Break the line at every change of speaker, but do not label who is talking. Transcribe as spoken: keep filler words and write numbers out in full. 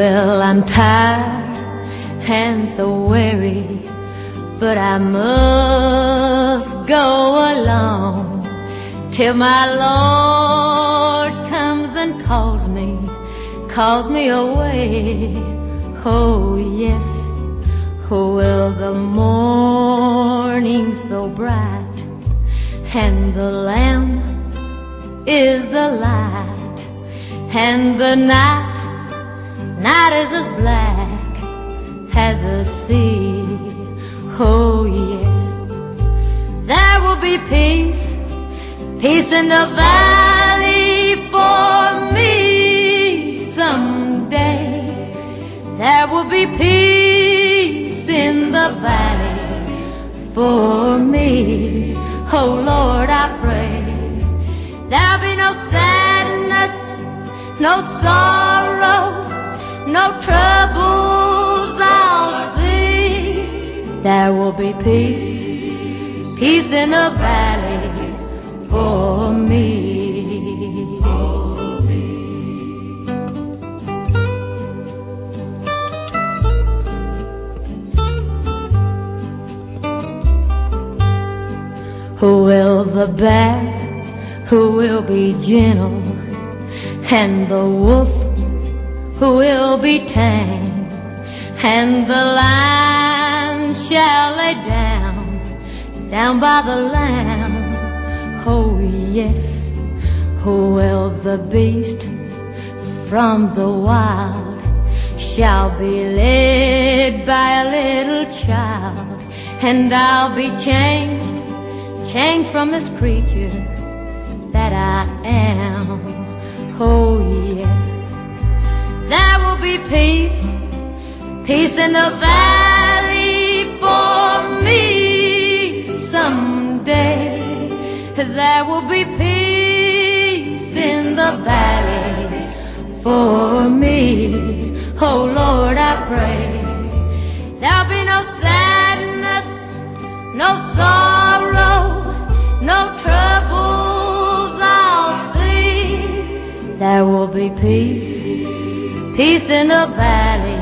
Well, I'm tired and so weary, but I must go along till my Lord comes and calls me, calls me away. Oh yes, oh well, the morning so bright, and the lamp is the light, and the night, night is as black as the sea. Oh yes, there will be peace, peace in the valley for me someday. There will be peace in the valley for me. Oh Lord, I pray there'll be no sadness, no sorrow, no troubles I'll see. There will be peace, peace in the valley for me. Who will the bear, who will be gentle, and the wolf who will be tame, and the lion shall lay down, down by the lamb. Oh yes, who will the beast from the wild shall be led by a little child, and I'll be changed, changed from this creature that I am. Oh yes, there will be peace, peace in the valley for me someday. There will be peace in the valley for me. Oh Lord, I pray there'll be no sadness, no sorrow, no troubles I'll see. There will be peace, peace in the valley